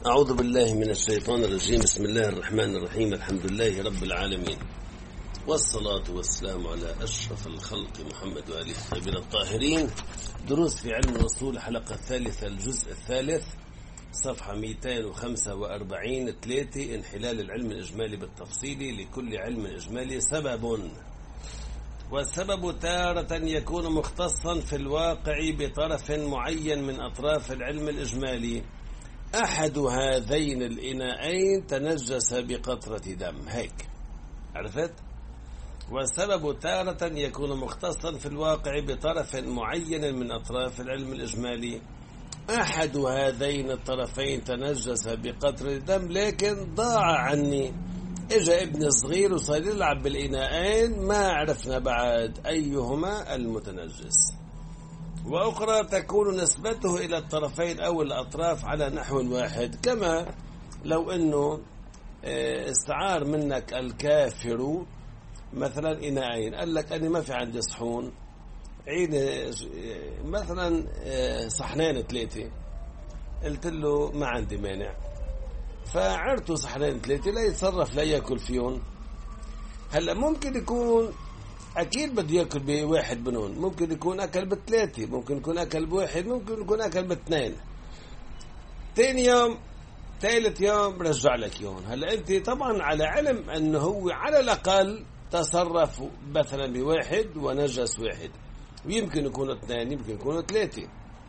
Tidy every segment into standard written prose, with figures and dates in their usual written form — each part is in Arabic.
أعوذ بالله من الشيطان الرجيم. بسم الله الرحمن الرحيم. الحمد لله رب العالمين، والصلاة والسلام على أشرف الخلق محمد وآله الطيبين الطاهرين. دروس في علم الأصول، حلقة الثالثة، الجزء الثالث، صفحة 245 3. انحلال العلم الإجمالي بالتفصيل. لكل علم إجمالي سبب، والسبب تارة يكون مختصا في الواقع بطرف معين من أطراف العلم الإجمالي. أحد هذين الإناءين تنجس بقطرة دم. هيك عرفت؟ والسبب تارة يكون مختصا في الواقع بطرف معين من أطراف العلم الإجمالي. أحد هذين الطرفين تنجس بقطرة دم، لكن ضاع عني. إجا ابن صغير وصار يلعب بالإناءين، ما عرفنا بعد أيهما المتنجس. وأخرى تكون نسبته إلى الطرفين أو الأطراف على نحو واحد، كما لو أنه استعار منك الكافر مثلا إناءين، قال لك أنا ما في عندي صحون، عين مثلا صحنين 3، قلت له ما عندي مانع، فعرته صحنين 3 لا يتصرف لا يأكل فيهم. هلأ ممكن يكون أكيد بده يأكل بواحد منهم، ممكن يكون أكل ب3، ممكن يكون أكل بواحد، ممكن يكون أكل ب2. ثاني يوم ثالث يوم رجع لك يوم. هلأ أنت طبعا على علم أنه هو على الأقل تصرف مثلا بواحد ونجس واحد، ويمكن يكونوا 2، يمكن يكونوا 3.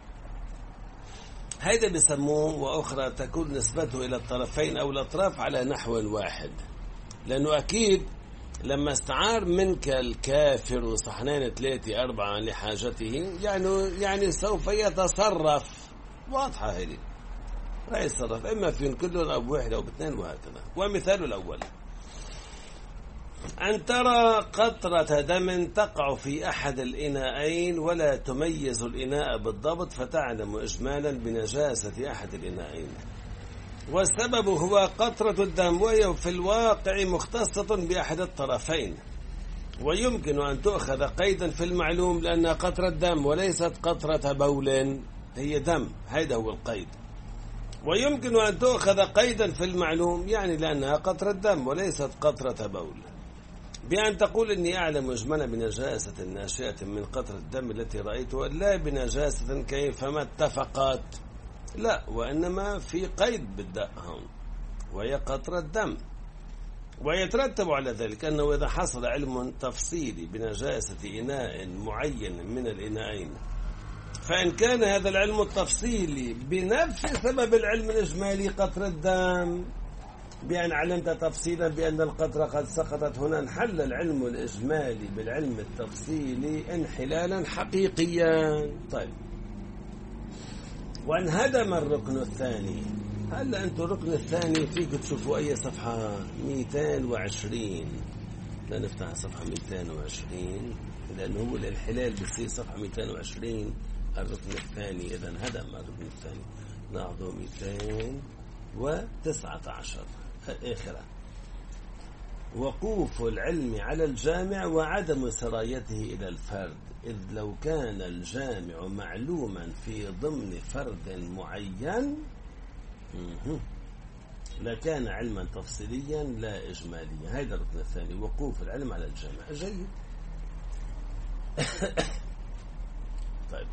هيدا بسموه. وأخرى تكون نسبته إلى الطرفين أو الأطراف على نحو واحد، لأنه أكيد لما استعار منك الكافر صحنين 3 4 لحاجته، يعني سوف يتصرف. واضحة هذه، راح يتصرف إما فيهم كلهم أو بواحد أو ب2 وهكذا. ومثال الأول: أن ترى قطرة دم تقع في أحد الإناءين ولا تميز الإناء بالضبط، فتعلم إجمالا بنجاسة أحد الإناءين. والسبب هو قطرة الدم، وهي في الواقع مختصة بأحد الطرفين، ويمكن أن تؤخذ قيدا في المعلوم لأنها قطرة دم وليست قطرة بول، هي دم، هذا هو القيد. ويمكن أن تؤخذ قيدا في المعلوم، يعني لأنها قطرة دم وليست قطرة بول، بأن تقول إني أعلم إجمالا بنجاسة ناشئة من قطرة الدم التي رأيتها، لا بنجاسة كيفما اتفقت، لا، وإنما في قيد بالداء هون، وهي قطرة دم. ويترتب على ذلك أنه إذا حصل علم تفصيلي بنجاسة إناء معين من الإناءين، فإن كان هذا العلم التفصيلي بنفس سبب العلم الإجمالي قطرة دم، بأن علمت تفصيلا بأن القطرة قد سقطت هنا، انحل العلم الإجمالي بالعلم التفصيلي انحلالا حقيقيا. طيب، وانهدم الركن الثاني. هلا أنتم الركن الثاني فيك تشوفوا أي صفحة 220، لا نفتح صفحة 220 لأنه هو الانحلال بصير صفحة 220 الركن الثاني. إذا انهدم الركن الثاني، ناخذه 219 آخرة: وقوف العلم على الجامع وعدم سرايته إلى الفرد، إذ لو كان الجامع معلوما في ضمن فرد معين لكان علما تفصيليا لا إجماليا. هذا الركن الثاني، وقوف العلم على الجامع. جيد. طيب،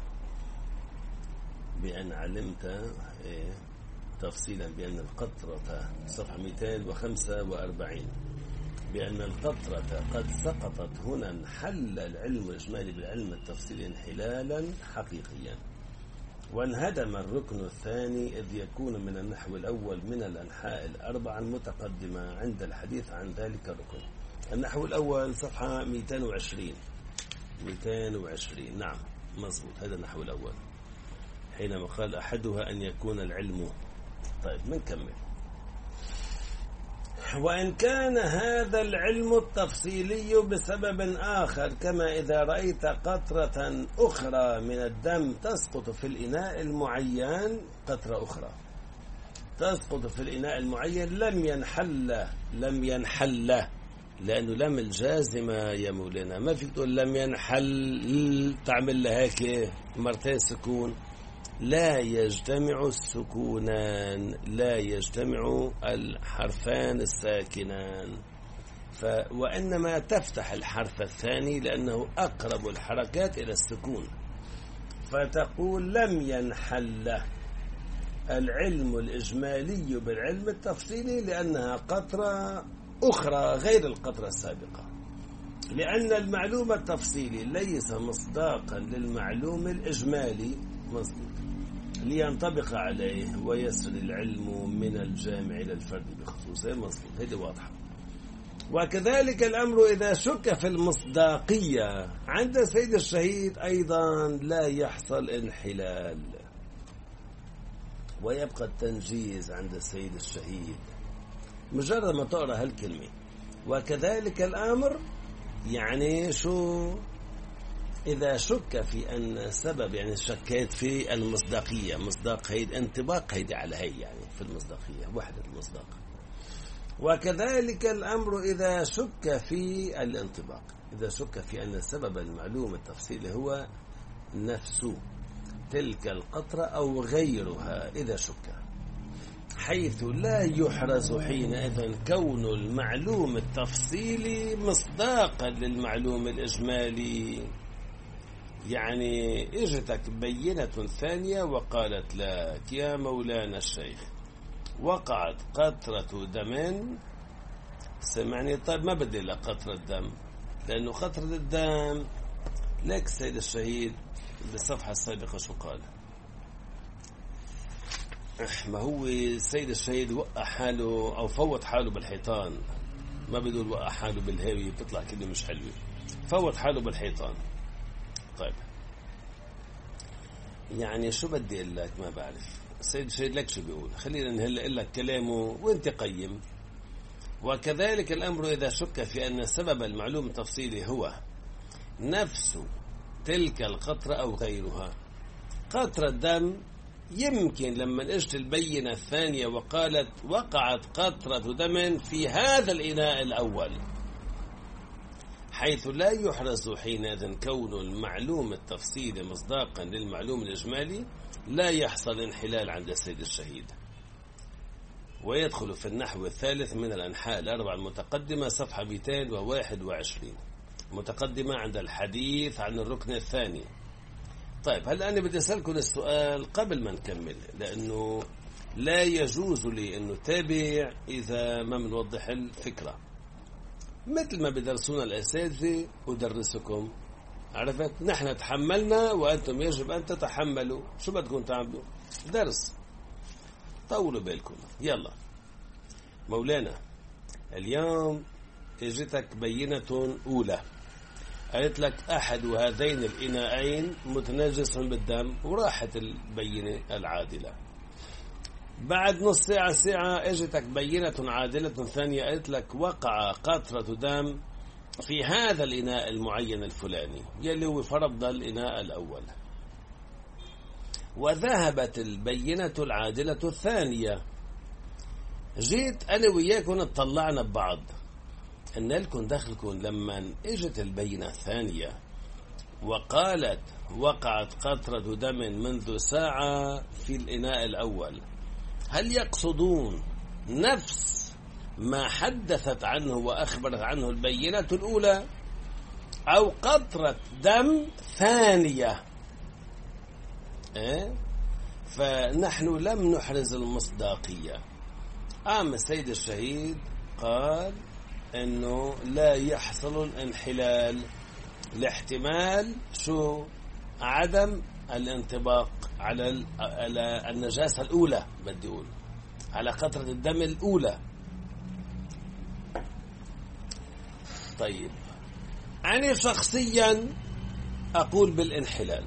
بأن علمت تفصيلا بأن القطرة، صفحة 245، بأن القطرة قد سقطت هنا، انحل العلم الإجمالي بالعلم التفصيلي انحلالا حقيقيا. وانهدم الركن الثاني، إذ يكون من النحو الأول من الأنحاء الأربعة المتقدمة عند الحديث عن ذلك الركن. النحو الأول صفحة 220. نعم مضبوط، هذا النحو الأول، حينما قال أحدها أن يكون العلم. طيب منكمل: وإن كان هذا العلم التفصيلي بسبب آخر، كما إذا رأيت قطرة أخرى من الدم تسقط في الإناء المعين، قطرة أخرى تسقط في الإناء المعين، لم ينحل لأنه لم الجازمة يا مولانا، ما فيك تقول لم ينحل تعمل لها هيك مرتين سكون، لا يجتمع السكونان، لا يجتمع الحرفان الساكنان، وإنما تفتح الحرف الثاني لأنه أقرب الحركات إلى السكون، فتقول لم ينحل العلم الإجمالي بالعلم التفصيلي لأنها قطرة أخرى غير القطرة السابقة، لأن المعلوم التفصيلي ليس مصداقا للمعلوم الإجمالي لينطبق عليه ويصل العلم من الجامع إلى الفرد بخصوصه مصدوق. هذه واضحة. وكذلك الأمر إذا شك في المصداقية عند سيد الشهيد أيضا لا يحصل انحلال، ويبقى التنجيز عند السيد الشهيد مجرد ما تقرأ هالكلمة. وكذلك الأمر يعني شو إذا شك في أن سبب، يعني شكيت في المصداقية، مصداق هيد انطباق هيدي على هي، يعني في المصداقية وحدة المصداق. وكذلك الأمر إذا شك في الانطباق، إذا شك في أن سبب المعلوم التفصيلي هو نفس تلك القطرة أو غيرها، إذا شك، حيث لا يحرز حينئذ كون المعلوم التفصيلي مصداقا للمعلوم الإجمالي. يعني اجتك بينة ثانية وقالت لك يا مولانا الشيخ وقعت قطرة دم، سمعني، طيب ما بدي لك قطرة دم، لأنه قطرة الدم لك سيد الشهيد بالصفحة السابقة شو قال؟ ما هو سيد الشهيد وقع حاله أو فوت حاله بالحيطان، ما بدول وقع حاله بالهاوية بتطلع كده مش حلوة، فوت حاله بالحيطان. طيب يعني شو بدي أقول لك؟ ما بعرف السيد الشهيد لك شو بيقول، خلينا نهلا لك كلامه وانت قيم. وكذلك الأمر إذا شك في أن سبب المعلوم التفصيلي هو نفس تلك القطرة أو غيرها. قطرة دم يمكن لما اجت البينة الثانية وقالت وقعت قطرة دم في هذا الإناء الأول، حيث لا يحرز حينئذ كون المعلوم التفصيلي مصداقا للمعلوم الإجمالي، لا يحصل انحلال عند السيد الشهيد. ويدخل في النحو الثالث من الأنحاء الأربع المتقدمة صفحة 221 متقدمة عند الحديث عن الركن الثاني. طيب هل أنا بدي أسألكم السؤال قبل ما نكمل، لأنه لا يجوز لي أنه تابع إذا ما منوضح الفكرة، مثل ما بدرسونا الأساتذة ودرسكم، عرفت؟ نحن تحملنا وأنتم يجب أن تتحملوا، شو بدكم تعملوا؟ درس، طولوا بالكم. يلا مولانا اليوم اجتك بينة أولى، قالت لك أحد هذين الإناءين متنجس بالدم، وراحت البينة العادلة. بعد نص ساعة ساعة اجتك بينة عادلة ثانية، قالت لك وقع قطرة دم في هذا الإناء المعين الفلاني يلي هو فرض الإناء الأول. وذهبت البينة العادلة الثانية، جيت أنا وياكم اطلعنا ببعض، أن لكم دخلكم لما اجت البينة الثانية وقالت وقعت قطرة دم منذ ساعة في الإناء الأول، هل يقصدون نفس ما حدثت عنه وأخبرت عنه البينة الأولى، أو قطرة دم ثانية؟ فنحن لم نحرز المصداقية. السيد الشهيد قال أنه لا يحصل الانحلال لاحتمال شو؟ عدم الانطباق على النجاسة الأولى، بدي أقول على قطرة الدم الأولى. طيب أنا شخصيا أقول بالانحلال،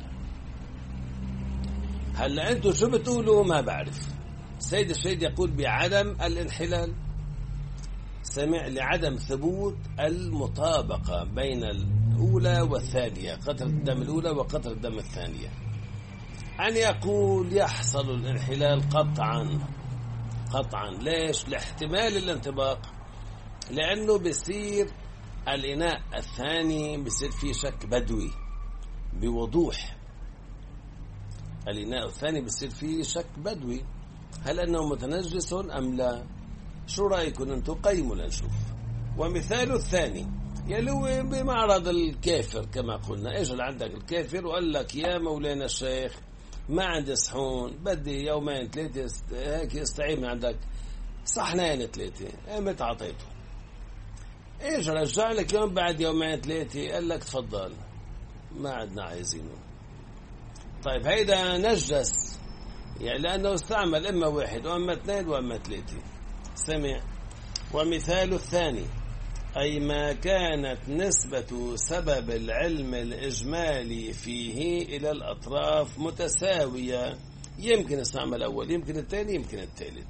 هلا أنتم شو بتقولوا؟ ما بعرف. السيد الشهيد يقول بعدم الانحلال، سمع لعدم ثبوت المطابقة بين الأولى والثانية، قطرة الدم الأولى وقطرة الدم الثانية. أن يقول يحصل الانحلال قطعا قطعا. ليش؟ لاحتمال الانطباق، لأنه بيصير الإناء الثاني بيصير فيه شك بدوي بوضوح، الإناء الثاني بصير فيه شك بدوي، هل أنه متنجس أم لا؟ شو رأيكم أنتم؟ قيموا لنشوف. ومثال الثاني يلو بمعرض الكافر كما قلنا. إيش اللي عندك الكافر وقال لك يا مولانا الشيخ ما عندي صحون، بدي يومين ثلاثة هيك استعين من عندك صحنين ثلاثة، متى عطيته؟ إيش رجع لك يوم بعد يومين ثلاثة قال لك تفضل ما عندنا عايزينه. طيب هيدا نجس يعني لأنه استعمل إما واحد وإما اثنين وإما ثلاثة. سمع. ومثال الثاني أي ما كانت نسبة سبب العلم الإجمالي فيه إلى الأطراف متساوية، يمكن استعمل أول يمكن الثاني يمكن الثالث.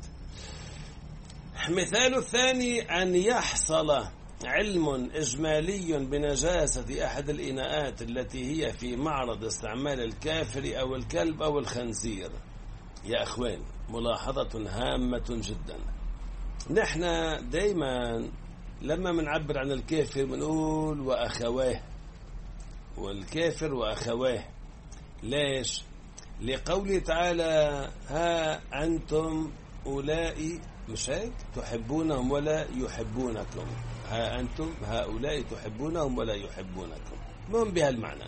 مثال الثاني أن يحصل علم إجمالي بنجاسة أحد الإناءات التي هي في معرض استعمال الكافر أو الكلب أو الخنزير. يا أخوان ملاحظة هامة جدا، نحن دايما لما منعبر عن الكافر بنقول وأخواه، والكافر وأخواه. ليش؟ لقوله تعالى ها أنتم أولئك مش هيك تحبونهم ولا يحبونكم، ها أنتم هؤلاء تحبونهم ولا يحبونكم، مهم بهالمعنى.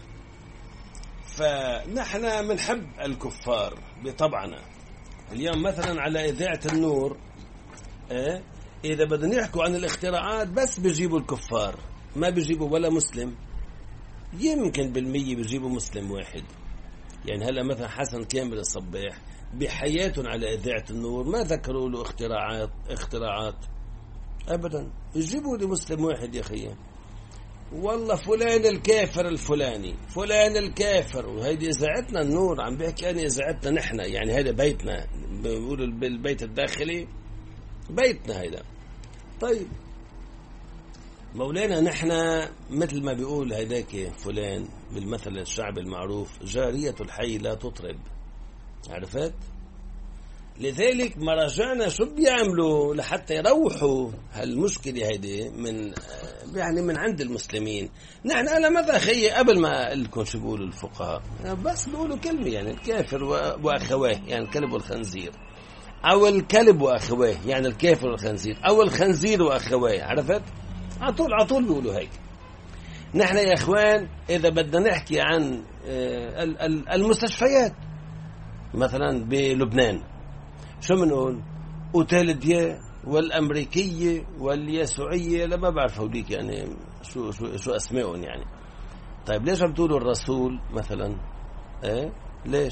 فنحن منحب الكفار بطبعنا. اليوم مثلا على إذاعة النور إذا بدنا يحكوا عن الاختراعات بس بيجيبوا الكفار، ما بيجيبوا ولا مسلم، يمكن بالمية بيجيبوا مسلم واحد. يعني هلأ مثلا حسن كامل الصباح بحياتهم على إذاعة النور ما ذكروا له اختراعات أبدا، يجيبوا لي مسلم واحد يا أخي، والله فلان الكافر الفلاني فلان الكافر. وهيدي إذاعتنا النور، عم بيحكي أنا إذاعتنا نحن، يعني هذا بيتنا، بيقولوا بالبيت الداخلي بيتنا هيدا. طيب مولانا نحن مثل ما بيقول هيداك فلان بالمثل الشعب المعروف جارية الحي لا تطرب، عرفت؟ لذلك ما رجعنا شو بيعملوا لحتى يروحوا هالمشكلة هيدي من يعني من عند المسلمين. نحن أنا ماذا أخي قبل ما لكم شو بيقولوا الفقهاء، بس بيقولوا كلمة يعني الكافر وأخواه، يعني الكلب والخنزير، أو الكلب وأخواه يعني الكافر والخنزير، أو الخنزير وأخواه، عرفت؟ على طول بيقولوا هيك. نحن يا إخوان إذا بدنا نحكي عن المستشفيات مثلا بلبنان شو منقول؟ أوتيل ديا والأمريكية واليسوعية، لما بعرف هوليك يعني شو أسمائهم يعني. طيب ليش عم تقولوا الرسول مثلا؟ ليش؟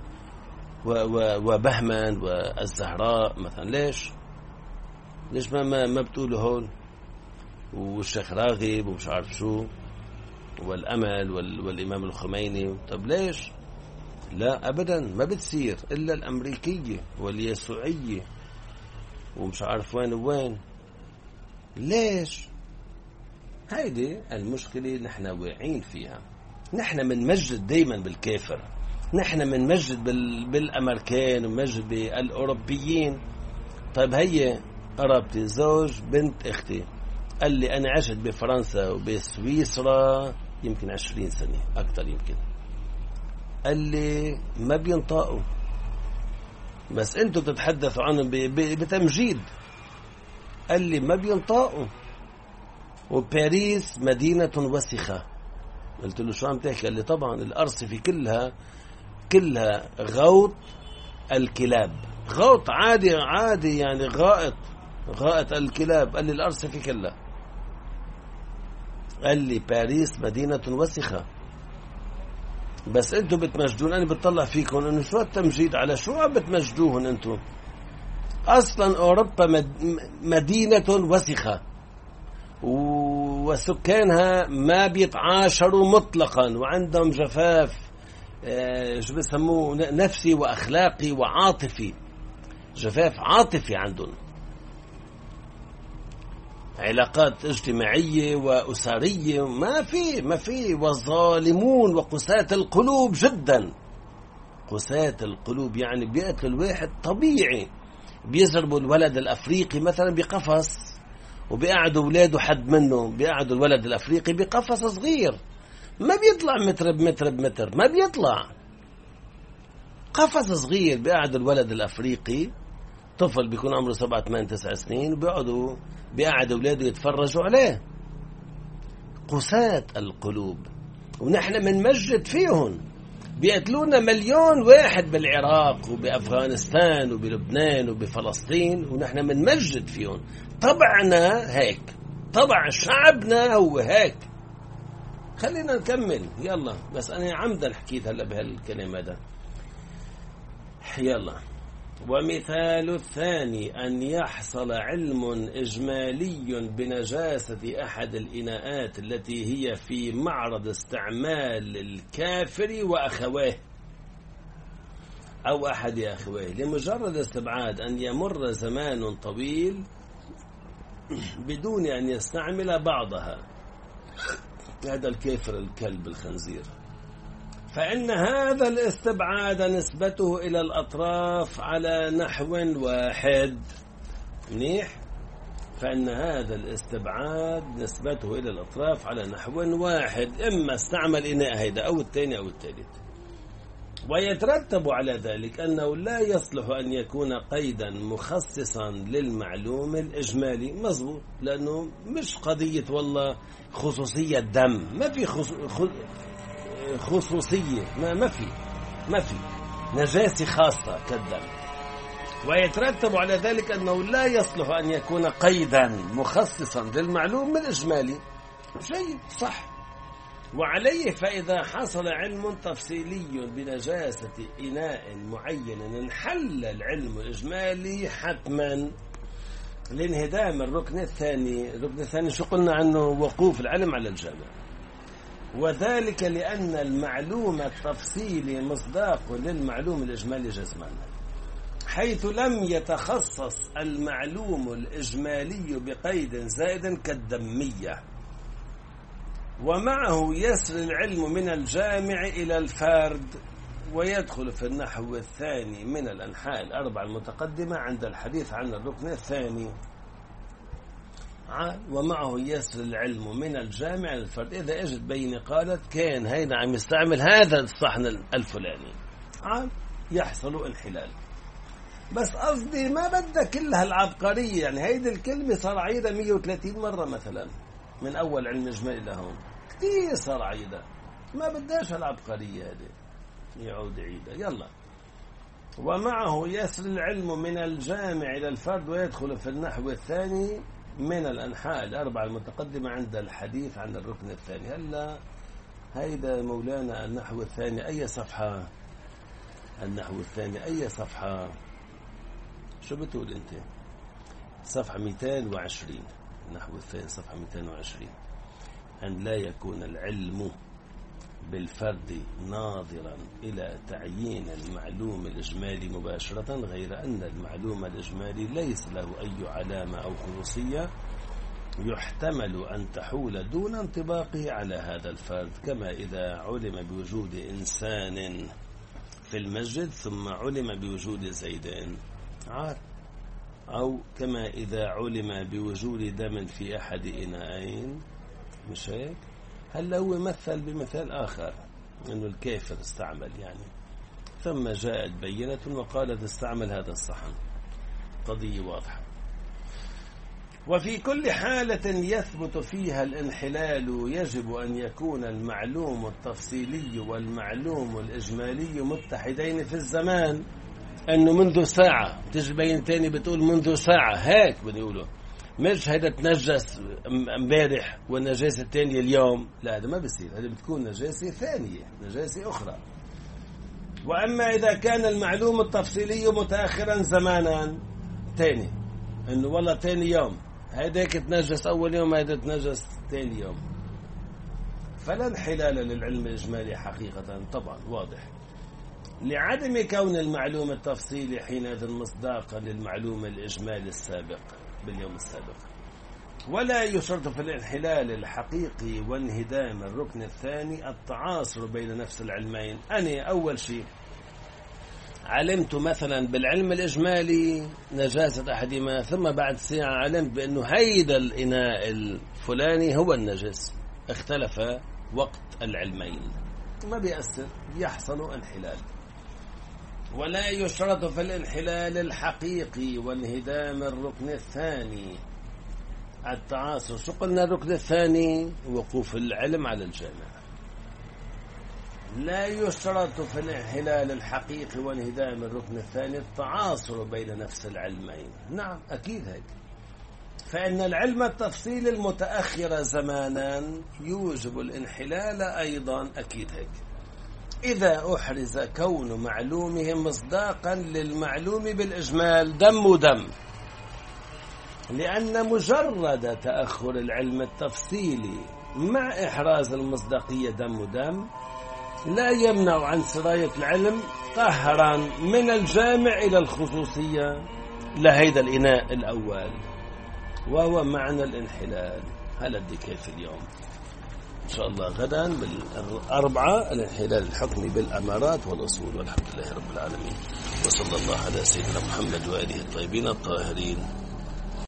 وبهمن والزهراء مثلا، ليش ما بتقولوا هون؟ والشيخ راغب ومش عارف شو والأمل والإمام الخميني. طب ليش؟ لا أبدا ما بتصير إلا الأمريكية واليسوعية ومش عارف وين. ليش؟ هيدي المشكلة نحن واعين فيها. نحن منمجد دايما بالكافر، نحن منمجد بالأمريكان ومجد بالأوروبيين. طيب هي قرابتي زوج بنت اختي قال لي أنا عشت بفرنسا وبسويسرا يمكن 20 سنة أكتر يمكن، قال لي ما بينطقوا، بس أنتوا تتحدثوا عنهم بتمجيد. قال لي ما بينطقوا، وباريس مدينة وسخة. قلت له شو عم تحكي؟ قال لي طبعا الأرصفة كلها غوط الكلاب، غوط عادي يعني غائط الكلاب. قال لي الأرصفة كلها. قال لي باريس مدينة وسخة، بس انتوا بتمجدون. انا بتطلع فيكم انه شو التمجيد، على شو عم بتمجدوهن انتوا؟ اصلا اوروبا مدينة وسخة وسكانها ما بيتعاشروا مطلقا، وعندهم جفاف شو بسموه نفسي واخلاقي وعاطفي، جفاف عاطفي عندهم، علاقات اجتماعية وأسرية ما في وظالمون وقساة القلوب جدا. قساة القلوب يعني بيقتلوا الواحد طبيعي، بيزربوا الولد الأفريقي مثلا بقفص وبيقعدوا ولاده حد منه، بيقعدوا الولد الأفريقي بقفص صغير ما بيطلع متر بمتر ما بيطلع. قفص صغير بيقعد الولد الأفريقي، طفل بيكون عمره 7 8 9 سنين، بيقعد أولاده يتفرجوا عليه. قساة القلوب، ونحن منمجد فيهم. بيقتلونا 1,000,000 واحد بالعراق وبأفغانستان وبلبنان وبفلسطين، ونحن منمجد فيهم. طبعنا هيك، طبع شعبنا هو هيك. خلينا نكمل يلا، بس أنا عمدا حكيت هلأ بهالكلام هذا. يلا. ومثال الثاني أن يحصل علم إجمالي بنجاسة أحد الإناءات التي هي في معرض استعمال الكافر وأخويه أو أحد أخويه، لمجرد استبعاد أن يمر زمان طويل بدون أن يستعمل بعضها، هذا الكافر الكلب الخنزير، فإن هذا الاستبعاد نسبته إلى الأطراف على نحو واحد. منيح. فإن هذا الاستبعاد نسبته إلى الأطراف على نحو واحد، إما استعمل إناء هيدا أو الثاني أو الثالث. ويترتب على ذلك أنه لا يصلح أن يكون قيدا مخصصا للمعلوم الإجمالي. مظبوط، لأنه مش قضية والله خصوصية دم، ما في خصوصية، ما في نجاسة خاصة كالدم. ويترتب على ذلك أنه لا يصلح أن يكون قيدا مخصصا للمعلوم الإجمالي. شيء صح. وعليه فإذا حصل علم تفصيلي بنجاسة إناء معين انحل العلم الإجمالي حتما لانهدام الركن الثاني. الركن الثاني شو قلنا عنه؟ وقوف العلم على الجامع. وذلك لأن المعلوم التفصيلي مصداق للمعلوم الإجمالي جزمان، حيث لم يتخصص المعلوم الإجمالي بقيد زائد كالدمية. ومعه يسر العلم من الجامع إلى الفرد، ويدخل في النحو الثاني من الأنحاء الأربع المتقدمة عند الحديث عن الركن الثاني. ومعه يسر العلم من الجامع للفرد. إذا اجت بيني قالت كان هيدا عم يستعمل هذا الصحن الفلاني، يحصل انحلال. بس قصدي ما بدها كلها العبقرية، يعني هيدي الكلمة صار عيدها 130 مرة مثلا من أول علم إجمالي لهون، كتير صار عيدها، ما بدهاش العبقرية هذه يعود عيدها. يلا. ومعه يسر العلم من الجامع إلى الفرد، ويدخل في النحو الثاني من الأنحاء الأربعة المتقدمة عند الحديث عن الركن الثاني. هلا هيدا مولانا النحو الثاني أي صفحة؟ النحو الثاني أي صفحة؟ شو بتقول أنت؟ صفحة 220. النحو الثاني صفحة 220. أن لا يكون العلم بالفرد ناظرا إلى تعيين المعلوم الإجمالي مباشرة، غير أن المعلوم الإجمالي ليس له أي علامة أو خصوصية يحتمل أن تحول دون انطباقه على هذا الفرد، كما إذا علم بوجود إنسان في المسجد ثم علم بوجود زيدان، أو كما إذا علم بوجود دم في أحد إناءين. مش هيك؟ هل هو مثل بمثال آخر أنه الكافر استعمل، يعني ثم جاءت بينة وقالت استعمل هذا الصحن. قضية واضحة. وفي كل حالة يثبت فيها الانحلال يجب أن يكون المعلوم التفصيلي والمعلوم الإجمالي متحدين في الزمان. أنه منذ ساعة تجي بين تاني بتقول منذ ساعة، هيك بنقوله، مش هيدا تنجس امبارح والنجاسة الثانية اليوم، لا هذا ما بصير، هذا بتكون نجاسة ثانية، نجاسة أخرى. وأما إذا كان المعلوم التفصيلي متأخرا زمانا تاني، أنه والله تاني يوم هيداك تنجس أول يوم، هيدا تنجس تاني يوم، فلا انحلال للعلم الإجمالي حقيقة. طبعا واضح، لعدم كون المعلوم التفصيلي حينئذ مصداقا للمعلوم الإجمالي السابق باليوم السابق. ولا يشرط في الانحلال الحقيقي وانهدام الركن الثاني التعاصر بين نفس العلمين. أنا أول شيء علمت مثلا بالعلم الإجمالي نجاسة أحدهما، ثم بعد ساعة علمت بأنه هيدا الإناء الفلاني هو النجس، اختلف وقت العلمين، ما بيأثر، يحصل انحلال. ولا يشترط في الانحلال الحقيقي وانهدام الركن الثاني التعاصر. شو قلنا الركن الثاني؟ وقوف العلم على الجامع. لا يشترط في الانحلال الحقيقي وانهدام الركن الثاني التعاصر بين نفس العلمين. نعم أكيد هيك، فإن العلم التفصيل المتأخر زمانا يوجب الانحلال أيضا، أكيد هيك، إذا أحرز كون معلومه مصداقا للمعلوم بالإجمال دم ودم، لأن مجرد تأخر العلم التفصيلي مع إحراز المصداقية دم ودم لا يمنع عن سراية العلم قهرا من الجامع إلى الخصوصية لهيدا الإناء الأول، وهو معنى الانحلال. هل أدي كيف اليوم إن شاء الله غدا بالأربعة الانحلال الحكمي بالأمارات والأصول، والحمد لله رب العالمين، وصلى الله على سيدنا محمد وآله الطيبين الطاهرين.